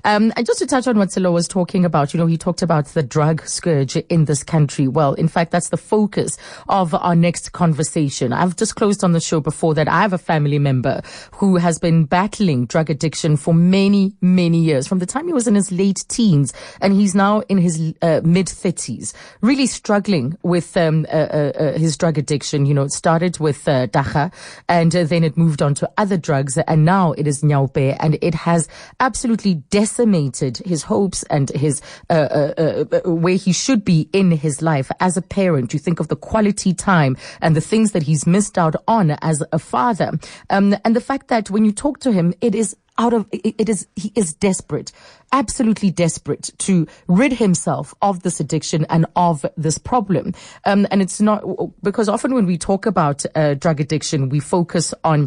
And just to touch on what Silo was talking about, he talked about the drug scourge in this country. Well, in fact, that's the focus of our next conversation. I've disclosed on the show before that I have a family member who has been battling drug addiction for many, many years, from the time he was in his late teens, and he's now in his mid-30s, really struggling with his drug addiction. It started with Dagga, and then it moved on to other drugs, and now it is Nyaupe, and it has absolutely decimated his hopes and his where he should be in his life as a parent. You think of the quality time and the things that he's missed out on as a father, and the fact that when you talk to him, he is desperate, absolutely desperate to rid himself of this addiction and of this problem. And it's not, because often when we talk about drug addiction, we focus on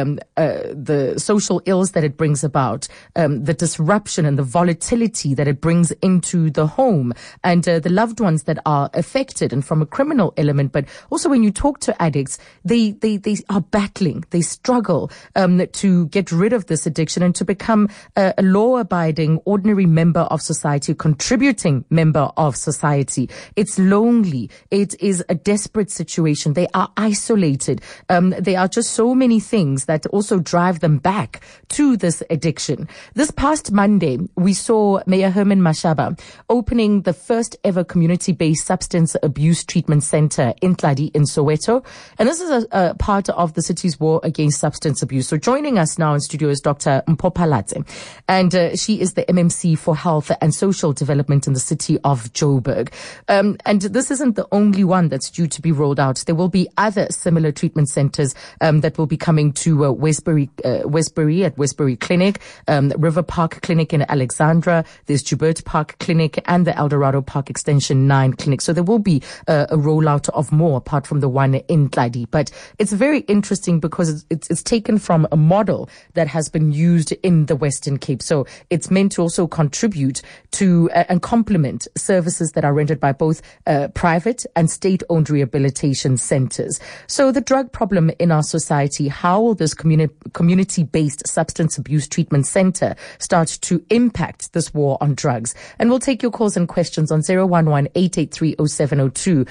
the social ills that it brings about, the disruption and the volatility that it brings into the home, and the loved ones that are affected, and from a criminal element. But also when you talk to addicts, they are battling, they struggle to get rid of this addiction and to become a law-abiding, ordinary member of society, contributing member of society. It's lonely. It is a desperate situation. They are isolated. There are just so many things that also drive them back to this addiction. This past Monday, we saw Mayor Herman Mashaba opening the first ever community-based substance abuse treatment center in Tladi in Soweto. And this is a part of the city's war against substance abuse. So joining us now in studio is Dr. Mpho Phalatse, and she is the MMC for Health and Social Development in the city of Joburg. And this isn't the only one that's due to be rolled out. There will be other similar treatment centers that will be coming to Westbury at Westbury Clinic, River Park Clinic in Alexandra. There's Joubert Park Clinic and the Eldorado Park Extension 9 Clinic. So there will be a rollout of more apart from the one in Tladi. But it's very interesting because it's taken from a model that has been used in the Western Cape. So it's meant to also contribute to and complement services that are rendered by both private and state-owned rehabilitation centers. So the drug problem in our society, how will this community-based substance abuse treatment center start to impact this war on drugs? And we'll take your calls and questions on 011-883-0702,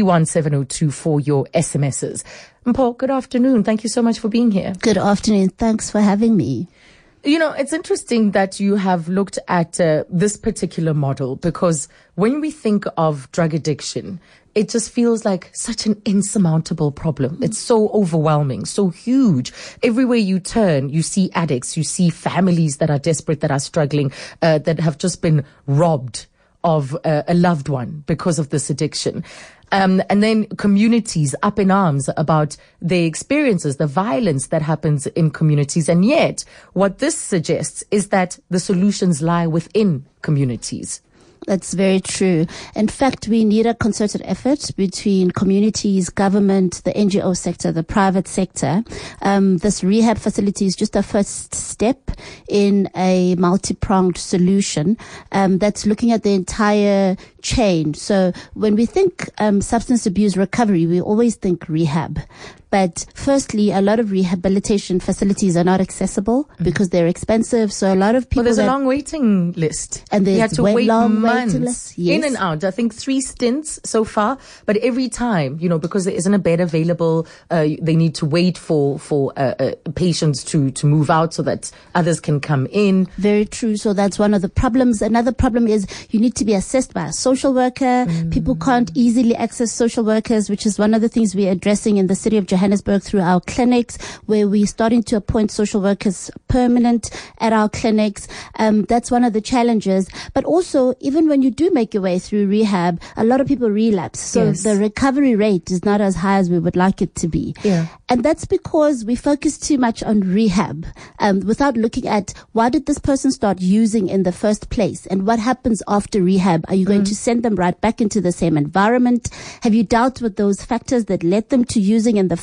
31702 for your SMSs. Mpho, good afternoon. Thank you so much for being here. Good afternoon. Thanks for having me. It's interesting that you have looked at this particular model, because when we think of drug addiction, it just feels like such an insurmountable problem. It's so overwhelming, so huge. Everywhere you turn, you see addicts, you see families that are desperate, that are struggling, that have just been robbed of a loved one because of this addiction. And then communities up in arms about the experiences, the violence that happens in communities. And yet, what this suggests is that the solutions lie within communities. That's very true. In fact, we need a concerted effort between communities, government, the NGO sector, the private sector. This rehab facility is just a first step in a multi-pronged solution that's looking at the entire chain. So when we think substance abuse recovery, we always think rehab. But firstly, a lot of rehabilitation facilities are not accessible because they're expensive. So a lot of people. Well, there's a long waiting list. And there's you have to wait long months waiting list. Yes. In and out. I think 3 stints so far. But every time, because there isn't a bed available, they need to wait for patients to move out so that others can come in. Very true. So that's one of the problems. Another problem is you need to be assessed by a social worker. People can't easily access social workers, which is one of the things we're addressing in the city of Johannesburg through our clinics, where we're starting to appoint social workers permanent at our clinics. That's one of the challenges. But also, even when you do make your way through rehab, a lot of people relapse. So the recovery rate is not as high as we would like it to be. Yeah. And that's because we focus too much on rehab, without looking at why did this person start using in the first place, and what happens after rehab. Are you going to send them right back into the same environment? Have you dealt with those factors that led them to using in the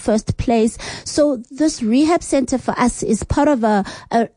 first place. So this rehab center for us is part of a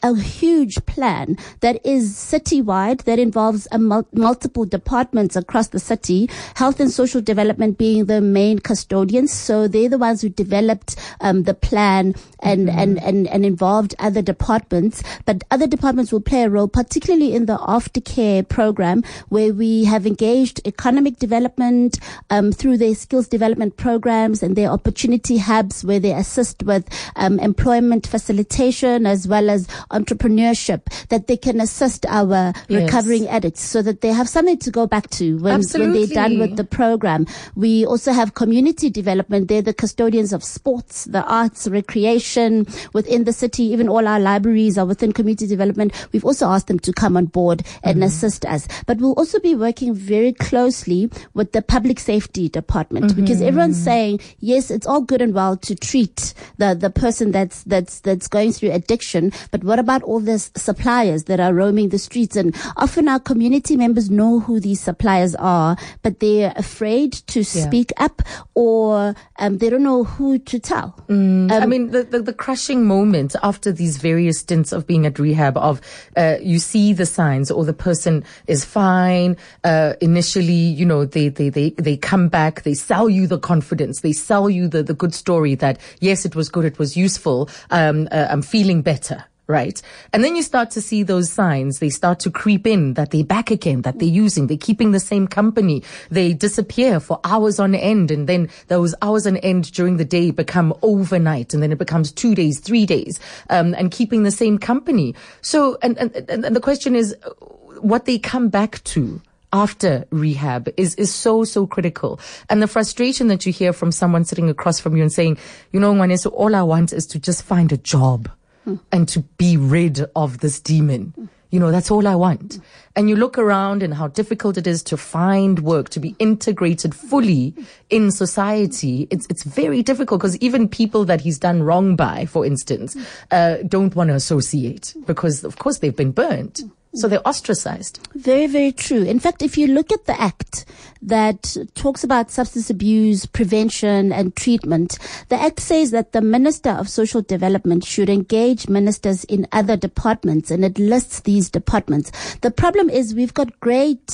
huge plan that is citywide, that involves multiple departments across the city, health and social development being the main custodians. So they're the ones who developed the plan and involved other departments. But other departments will play a role, particularly in the aftercare program, where we have engaged economic development through their skills development programs and their opportunity hubs, where they assist with employment facilitation as well as entrepreneurship, that they can assist our recovering addicts so that they have something to go back to when they're done with the program. We also have community development. They're the custodians of sports, the arts, recreation within the city. Even all our libraries are within community development. We've also asked them to come on board and assist us. But we'll also be working very closely with the public safety department, because everyone's saying, yes, it's all good and well to treat the person that's going through addiction, but what about all the suppliers that are roaming the streets? And often our community members know who these suppliers are, but they're afraid to speak up, or they don't know who to tell. I mean, the crushing moment after these various stints of being at rehab, of you see the signs, or the person is fine. Initially, you know, they come back, they sell you the confidence, they sell you the good story that, yes, it was good, it was useful, I'm feeling better. Right. And then you start to see those signs. They start to creep in, that they're back again, that they're using, they're keeping the same company. They disappear for hours on end. And then those hours on end during the day become overnight. And then it becomes 2 days, 3 days, and keeping the same company. So, and the question is, what they come back to after rehab is so critical. And the frustration that you hear from someone sitting across from you and saying, you know, Ngwaneso, all I want is to just find a job and to be rid of this demon. You know, that's all I want. And you look around and how difficult it is to find work, to be integrated fully in society. It's very difficult, because even people that he's done wrong by, for instance, don't want to associate, because of course they've been burnt. So they're ostracized. Very, very true. In fact, if you look at the act that talks about substance abuse prevention and treatment, the act says that the Minister of Social Development should engage ministers in other departments, and it lists these departments. The problem is we've got great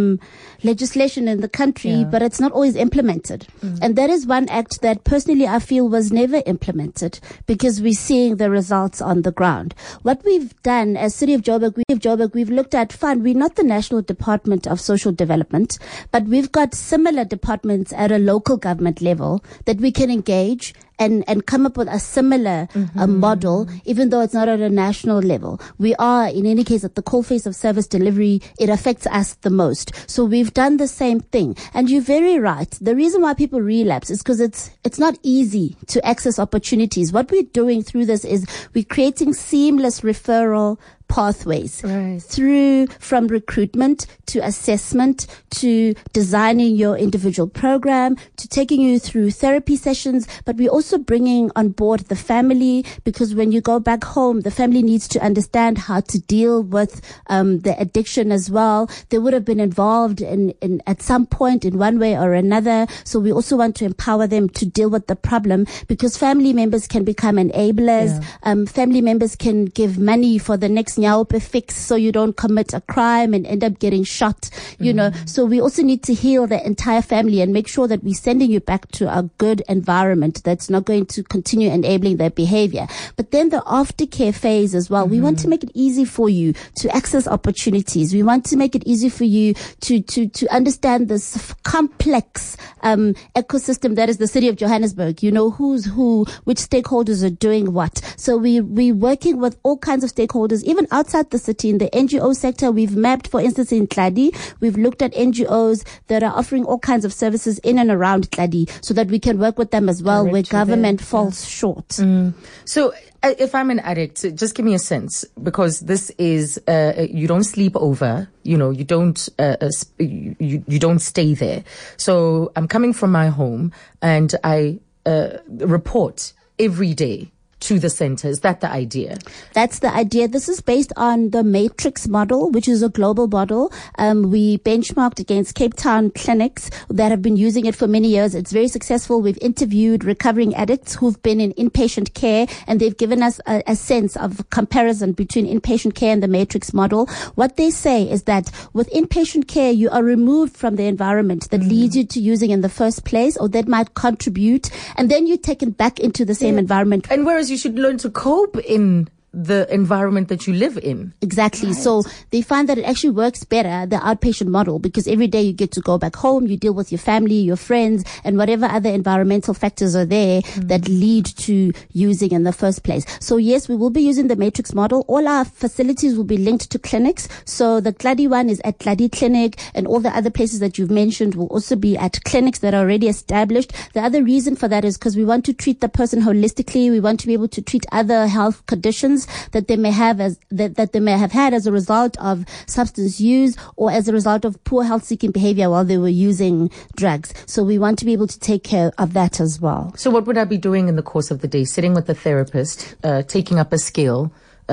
legislation in the country, but it's not always implemented. And that is one act that personally I feel was never implemented, because we're seeing the results on the ground. What we've done as City of Joburg, we've looked at, fine, we're not the National Department of Social Development, but we've got similar departments at a local government level that we can engage and come up with a similar model, even though it's not at a national level. We are, in any case, at the coalface of service delivery. It affects us the most. So we've done the same thing. And you're very right. The reason why people relapse is because it's not easy to access opportunities. What we're doing through this is we're creating seamless referral pathways through, from recruitment to assessment to designing your individual program to taking you through therapy sessions. But we're also bringing on board the family, because when you go back home, the family needs to understand how to deal with the addiction as well. They would have been involved in at some point in one way or another. So we also want to empower them to deal with the problem, because family members can become enablers. Family members can give money for the next Nyaupe fix so you don't commit a crime and end up getting shot, you know. So we also need to heal the entire family and make sure that we're sending you back to a good environment that's not going to continue enabling their behavior. But then the aftercare phase as well, we want to make it easy for you to access opportunities. We want to make it easy for you to understand this complex ecosystem that is the City of Johannesburg. You know, who's who, which stakeholders are doing what. So we're working with all kinds of stakeholders, even outside the city. In the NGO sector, we've mapped, for instance, in Tladi, we've looked at NGOs that are offering all kinds of services in and around Tladi, so that we can work with them as well, where government falls short. So if I'm an addict, just give me a sense, because this is, you don't sleep over, you know, you don't, you don't stay there. So I'm coming from my home and I report every day to the center. Is that the idea? That's the idea. This is based on the Matrix model, which is a global model. We benchmarked against Cape Town clinics that have been using it for many years. It's very successful. We've interviewed recovering addicts who've been in inpatient care, and they've given us a sense of comparison between inpatient care and the Matrix model. What they say is that with inpatient care, you are removed from the environment that leads you to using in the first place, or that might contribute, and then you're taken back into the same environment. And whereas you should learn to cope in the environment that you live in. Exactly. Right. So they find that it actually works better, the outpatient model, because every day you get to go back home, you deal with your family, your friends, and whatever other environmental factors are there that lead to using in the first place. So yes, we will be using the Matrix model. All our facilities will be linked to clinics. So the Gladi one is at Gladi Clinic, and all the other places that you've mentioned will also be at clinics that are already established. The other reason for that is because we want to treat the person holistically. We want to be able to treat other health conditions that they may have that they may have had as a result of substance use or as a result of poor health seeking behavior while they were using drugs. So we want to be able to take care of that as well. So what would I be doing in the course of the day? Sitting with the therapist, taking up a skill,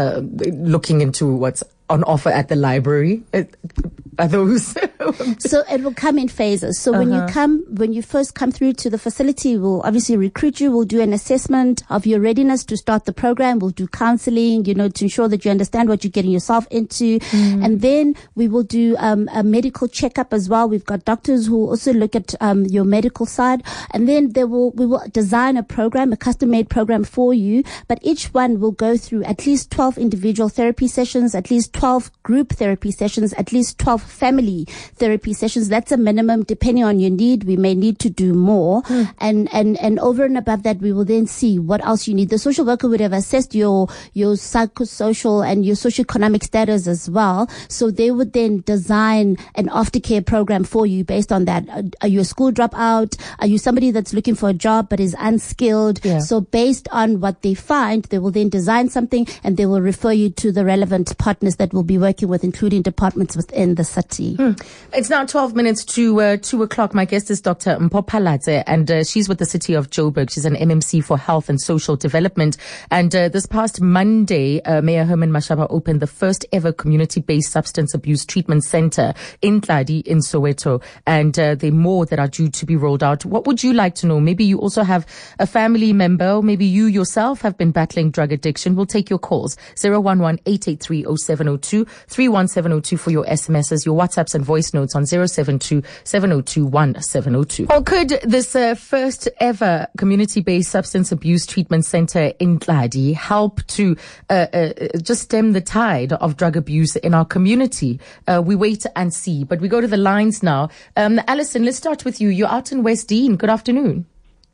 looking into what's on offer at the library? Are those? So it will come in phases. So when you first come through to the facility, we'll obviously recruit you. We'll do an assessment of your readiness to start the program. We'll do counseling, to ensure that you understand what you're getting yourself into. And then we will do a medical checkup as well. We've got doctors who will also look at your medical side. And then we will design a program, a custom-made program for you. But each one will go through at least 12 individual therapy sessions, at least 12 group therapy sessions, at least 12 family therapy sessions. That's a minimum. Depending on your need, we may need to do more. And over and above that, we will then see what else you need. The social worker would have assessed your psychosocial and your socioeconomic status as well. So they would then design an aftercare program for you based on that. Are you a school dropout? Are you somebody that's looking for a job but is unskilled? Yeah. So based on what they find, they will then design something and they will refer you to the relevant partners that will be working with, including departments within the city. It's now 12 minutes to 2 o'clock. My guest is Dr. Mpho Phalatse, and she's with the City of Joburg. She's an MMC for Health and Social Development. And this past Monday, Mayor Herman Mashaba opened the first ever community-based substance abuse treatment center in Gladi in Soweto. And there are more that are due to be rolled out. What would you like to know? Maybe you also have a family member, or maybe you yourself have been battling drug addiction. We'll take your calls. 011-883-0702, 31702 for your SMSs, your WhatsApps and voice notes on 072-702-1702. Or could this first ever community-based substance abuse treatment center in Gladi help to just stem the tide of drug abuse in our community? We wait and see, but we go to the lines now. Alison, let's start with you. You're out in West Dean. Good afternoon.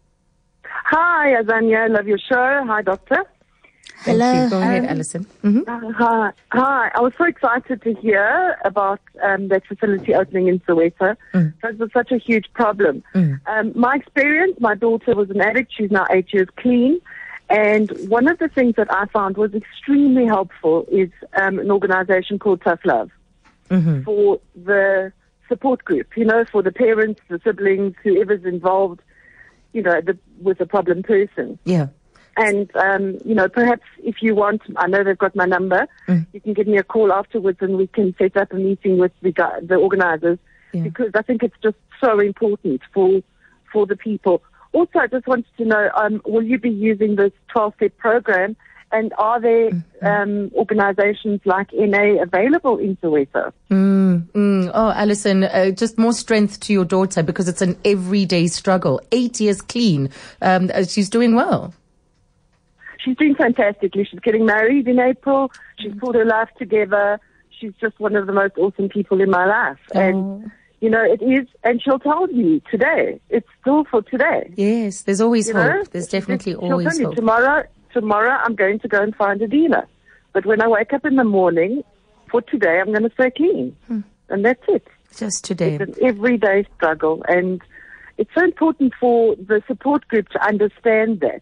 Hi, Azania. I love your show. Hi, Doctor. Thank you. Go ahead, Alison. Hi. I was so excited to hear about that facility opening in Soweto. It was such a huge problem. My experience, my daughter was an addict. She's now 8 years clean. And one of the things that I found was extremely helpful is an organization called Tough Love for the support group, for the parents, the siblings, whoever's involved, with a problem person. Yeah. And, perhaps if you want, I know they've got my number, you can give me a call afterwards and we can set up a meeting with the organizers because I think it's just so important for the people. Also, I just wanted to know, will you be using this 12-step program, and are there organizations like NA available in Soweto? Oh, Alison, just more strength to your daughter because it's an everyday struggle. 8 years clean. She's doing well. She's doing fantastically. She's getting married in April. She's pulled her life together. She's just one of the most awesome people in my life. And, it is, and she'll tell you today. It's still for today. Yes, there's always hope. There's definitely always hope. Tomorrow I'm going to go and find a dealer. But when I wake up in the morning, for today, I'm going to stay clean. And that's it. Just today. It's an everyday struggle. And it's so important for the support group to understand that.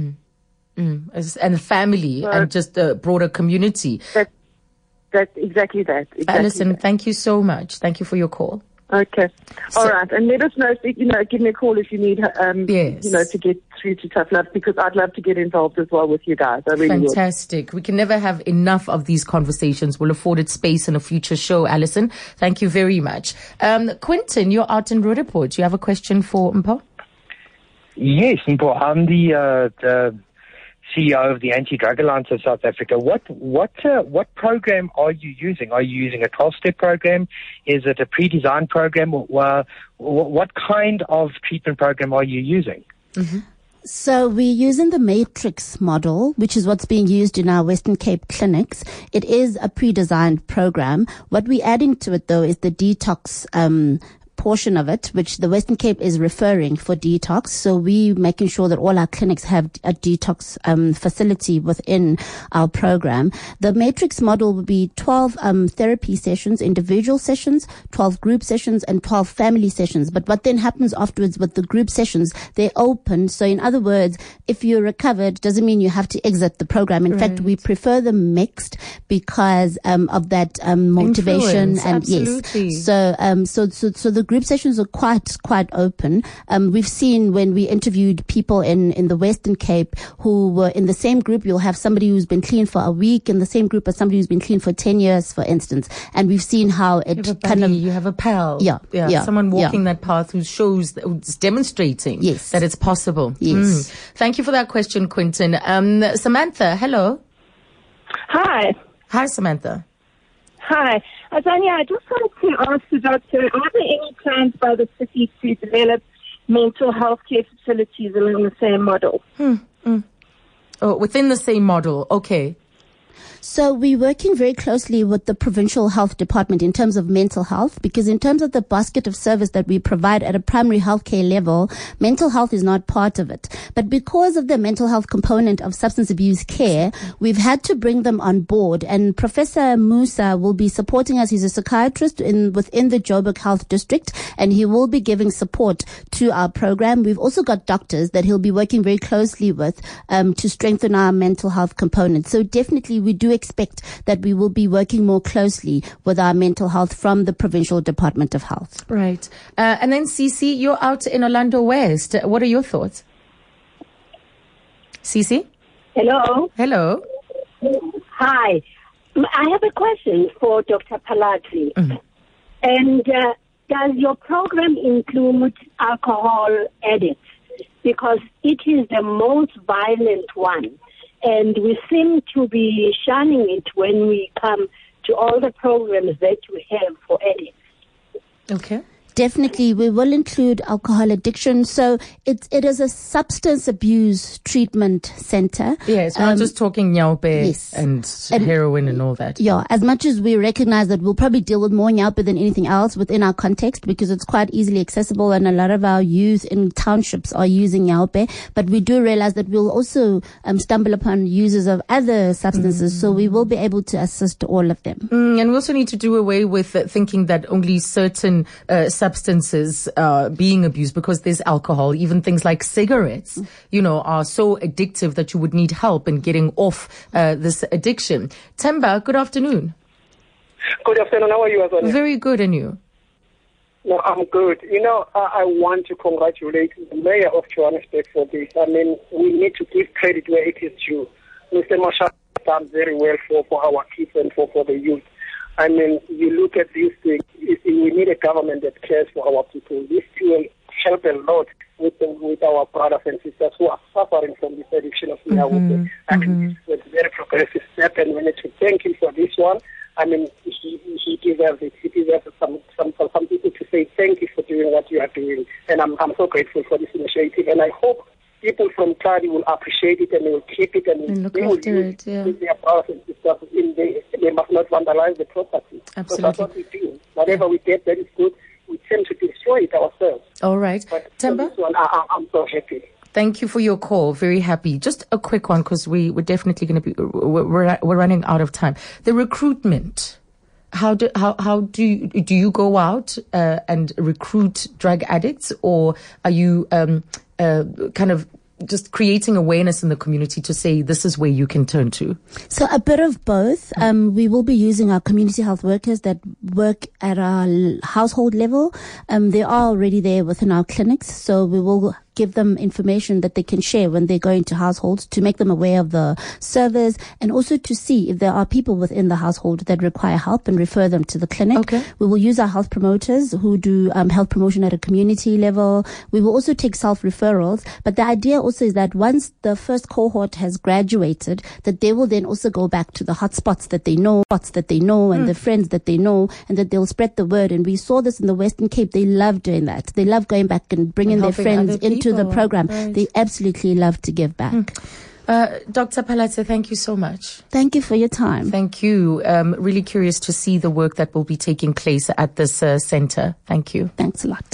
And family and just a broader community. That's exactly that. Alison, thank you so much. Thank you for your call. Okay. All right. And let us know, give me a call if you need, yes. To get through to Tough Love, because I'd love to get involved as well with you guys. I really Fantastic. would. We can never have enough of these conversations. We'll afford it space in a future show, Alison. Thank you very much. Quentin, you're out in Roodepoort. You have a question for Mpho? Yes, Mpho. I'm the CEO of the Anti-Drug Alliance of South Africa. What program are you using? Are you using a 12-step program? Is it a pre-designed program? What kind of treatment program are you using? Mm-hmm. So we're using the matrix model, which is what's being used in our Western Cape clinics. It is a pre-designed program. What we're adding to it, though, is the detox portion of it, which the Western Cape is referring for detox. So we making sure that all our clinics have a detox facility within our program. The matrix model will be 12 therapy sessions, individual sessions, 12 group sessions, and 12 family sessions. But what then happens afterwards with the group sessions, they're open. So in other words, if you're recovered, doesn't mean you have to exit the program. In fact, we prefer them mixed because of that motivation. Influence, and absolutely. Yes. So the group sessions are quite open. We've seen when we interviewed people in the Western Cape who were in the same group, you'll have somebody who's been clean for a week in the same group as somebody who's been clean for 10 years, for instance. And we've seen how it you have a pal. Yeah. Someone walking that path who's demonstrating that it's possible. Yes. Thank you for that question, Quentin. Samantha, hello. Hi. Hi, Samantha. Hi. Azania, I just wanted to ask the doctor, are there any plans by the city to develop mental health care facilities along the same model? Oh, within the same model. Okay. So we're working very closely with the provincial health department in terms of mental health, because in terms of the basket of service that we provide at a primary healthcare level, mental health is not part of it. But because of the mental health component of substance abuse care, we've had to bring them on board. And Professor Musa will be supporting us. He's a psychiatrist within the Joburg Health District, and he will be giving support to our program. We've also got doctors that he'll be working very closely with to strengthen our mental health component. So definitely we do expect that we will be working more closely with our mental health from the Provincial Department of Health. Right. And then Cece, you're out in Orlando West. What are your thoughts? Cece? Hello. Hello. Hi. I have a question for Dr. Palati. Mm-hmm. And does your program include alcohol addicts? Because it is the most violent one. And we seem to be shunning it when we come to all the programs that we have for addicts. Okay. Definitely, we will include alcohol addiction. So it is a substance abuse treatment center. Yes, we're not just talking nyaupe and heroin and all that. Yeah, as much as we recognize that we'll probably deal with more nyaupe than anything else within our context, because it's quite easily accessible and a lot of our youth in townships are using nyaupe. But we do realize that we'll also stumble upon users of other substances, so we will be able to assist all of them. And we also need to do away with thinking that only certain substances being abused, because there's alcohol, even things like cigarettes, are so addictive that you would need help in getting off this addiction. Temba, good afternoon. Good afternoon. How are you, Azania? Very good, and you? No, I'm good. I want to congratulate the mayor of Johannesburg for this. I mean, we need to give credit where it is due. Mr. Marshall has done very well for our kids and for the youth. I mean, you look at this thing, we need a government that cares for our people. This will help a lot with our brothers and sisters who are suffering from this addiction of nyaupe. I mean, this is a very progressive step, and we need to thank him for this one. I mean, he deserves it. He deserves some people to say thank you for doing what you are doing. And I'm so grateful for this initiative. And I hope people from Tladi will appreciate it and they will keep it and look they will after use it. Yeah. with their brothers and sisters. They must not vandalize the property. Absolutely. So that's what we do. Whatever we get that is good, we tend to destroy it ourselves. All right. But Temba? this one, I'm so happy. Thank you for your call. Very happy. Just a quick one, because we're definitely going to be, we're running out of time. The recruitment. How do you go out and recruit drug addicts, or are you kind of just creating awareness in the community to say this is where you can turn to? So a bit of both. We will be using our community health workers that work at our household level. They are already there within our clinics, so we will give them information that they can share when they go into households to make them aware of the service, and also to see if there are people within the household that require help and refer them to the clinic. Okay. We will use our health promoters who do health promotion at a community level. We will also take self-referrals, but the idea also is that once the first cohort has graduated, that they will then also go back to the hotspots that they know, and the friends that they know, and that they'll spread the word. And we saw this in the Western Cape. They love doing that. They love going back and bringing their friends into the program. Right. They absolutely love to give back. Dr. Palatse, thank you so much. Thank you for your time. Thank you. Really curious to see the work that will be taking place at this center. Thank you. Thanks a lot.